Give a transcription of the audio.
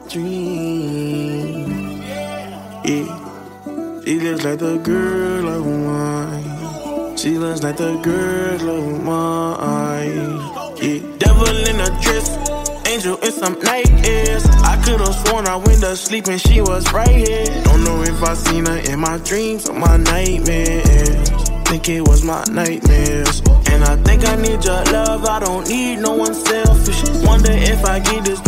dream. Yeah. She looks like the girl of mine. She looks like the girl of mine. Yeah. Devil in a dress, angel in some nightmares. I could've sworn I went to sleep and she was right here. Don't know if I seen her in my dreams or my nightmares. Think it was my nightmares. And I think I need your love, I don't need no one selfish. Wonder if I get this